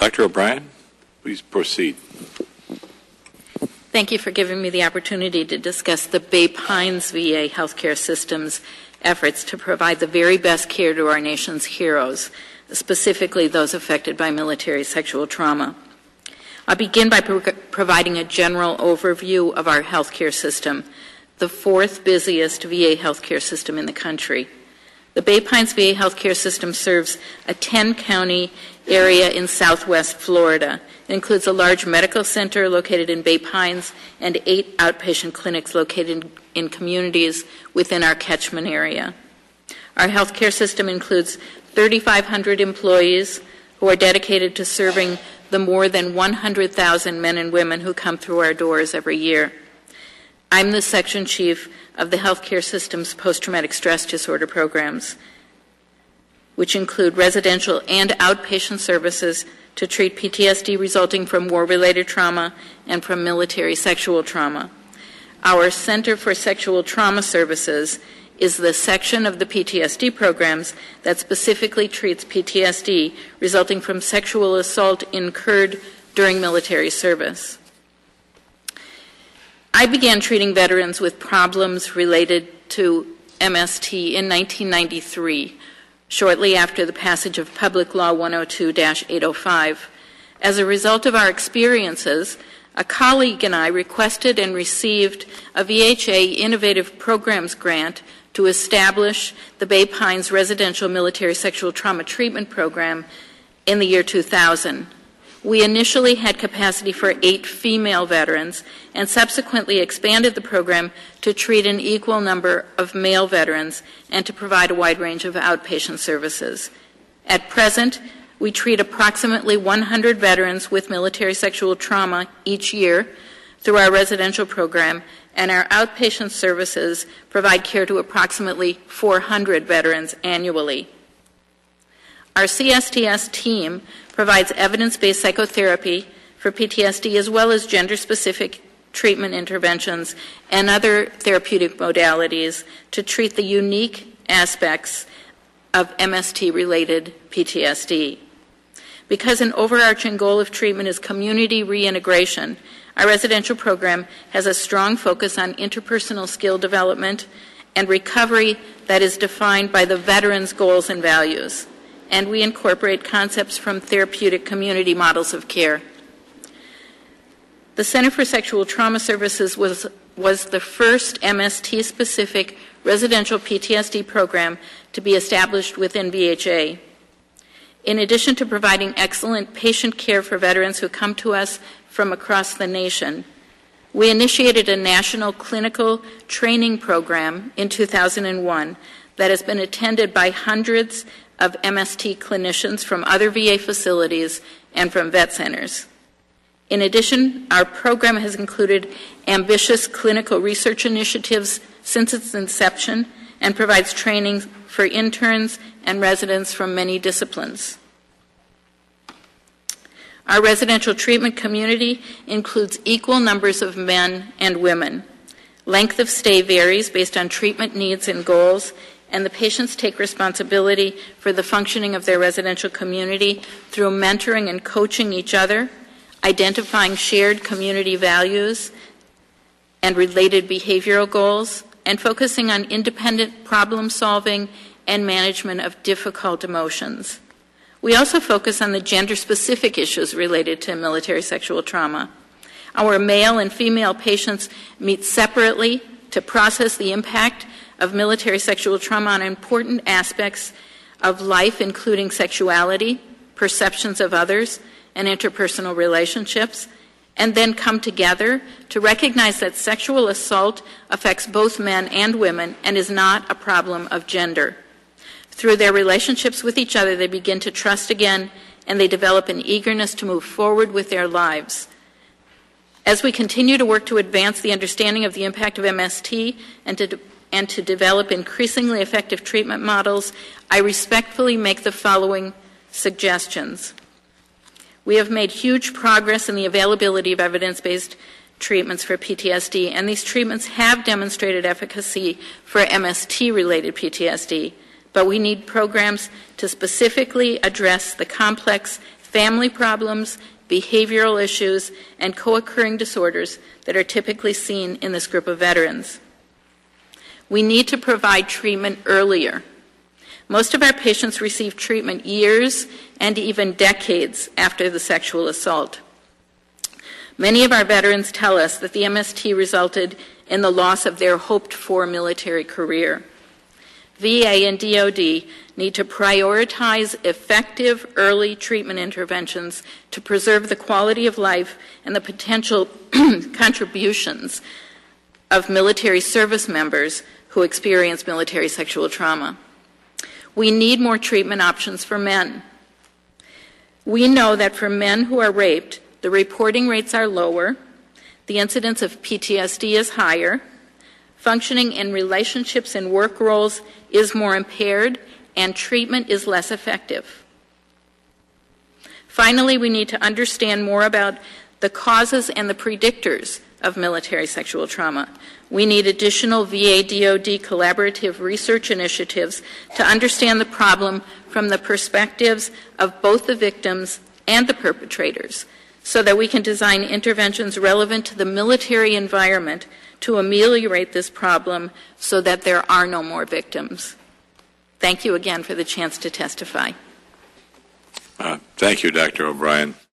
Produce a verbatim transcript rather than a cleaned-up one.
Doctor O'Brien, please proceed. Thank you for giving me the opportunity to discuss the Bay Pines V A healthcare system's efforts to provide the very best care to our nation's heroes, specifically those affected by military sexual trauma. I'll begin by pro- providing a general overview of our healthcare system, the fourth busiest V A healthcare system in the country. The Bay Pines V A healthcare system serves a ten-county area in southwest Florida. It includes a large medical center located in Bay Pines and eight outpatient clinics located in, in communities within our catchment area. Our healthcare system includes thirty-five hundred employees who are dedicated to serving the more than one hundred thousand men and women who come through our doors every year. I'm the section chief of the healthcare system's post-traumatic stress disorder programs, which include residential and outpatient services to treat P T S D resulting from war-related trauma and from military sexual trauma. Our Center for Sexual Trauma Services is the section of the P T S D programs that specifically treats P T S D resulting from sexual assault incurred during military service. I began treating veterans with problems related to M S T in nineteen ninety-three, shortly after the passage of Public Law one oh two dash eight oh five. As a result of our experiences, a colleague and I requested and received a V H A Innovative Programs grant to establish the Bay Pines Residential Military Sexual Trauma Treatment Program in the year two thousand. We initially had capacity for eight female veterans and subsequently expanded the program to treat an equal number of male veterans and to provide a wide range of outpatient services. At present, we treat approximately one hundred veterans with military sexual trauma each year through our residential program, and our outpatient services provide care to approximately four hundred veterans annually. Our C S T S team provides evidence-based psychotherapy for P T S D as well as gender-specific treatment interventions and other therapeutic modalities to treat the unique aspects of M S T-related P T S D. Because an overarching goal of treatment is community reintegration, our residential program has a strong focus on interpersonal skill development and recovery that is defined by the veteran's goals and values. And we incorporate concepts from therapeutic community models of care. The Center for Sexual Trauma Services was, was the first M S T-specific residential P T S D program to be established within V H A. In addition to providing excellent patient care for veterans who come to us from across the nation, we initiated a national clinical training program in two thousand one that has been attended by hundreds of M S T clinicians from other V A facilities and from vet centers. In addition, our program has included ambitious clinical research initiatives since its inception and provides training for interns and residents from many disciplines. Our residential treatment community includes equal numbers of men and women. Length of stay varies based on treatment needs and goals, and the patients take responsibility for the functioning of their residential community through mentoring and coaching each other, identifying shared community values and related behavioral goals, and focusing on independent problem solving and management of difficult emotions. We also focus on the gender-specific issues related to military sexual trauma. Our male and female patients meet separately to process the impact of military sexual trauma on important aspects of life, including sexuality, perceptions of others, and interpersonal relationships, and then come together to recognize that sexual assault affects both men and women and is not a problem of gender. Through their relationships with each other, they begin to trust again, and they develop an eagerness to move forward with their lives. As we continue to work to advance the understanding of the impact of M S T and to de- and to develop increasingly effective treatment models, I respectfully make the following suggestions. We have made huge progress in the availability of evidence-based treatments for P T S D, and these treatments have demonstrated efficacy for M S T-related P T S D, but we need programs to specifically address the complex family problems, behavioral issues, and co-occurring disorders that are typically seen in this group of veterans. We need to provide treatment earlier. Most of our patients receive treatment years and even decades after the sexual assault. Many of our veterans tell us that the M S T resulted in the loss of their hoped-for military career. V A and D O D need to prioritize effective early treatment interventions to preserve the quality of life and the potential contributions of military service members who experience military sexual trauma. We need more treatment options for men. We know that for men who are raped, the reporting rates are lower, the incidence of P T S D is higher, functioning in relationships and work roles is more impaired, and treatment is less effective. Finally, we need to understand more about the causes and the predictors of military sexual trauma. We need additional V A D O D collaborative research initiatives to understand the problem from the perspectives of both the victims and the perpetrators, so that we can design interventions relevant to the military environment to ameliorate this problem so that there are no more victims. Thank you again for the chance to testify. Uh, thank you, Doctor O'Brien.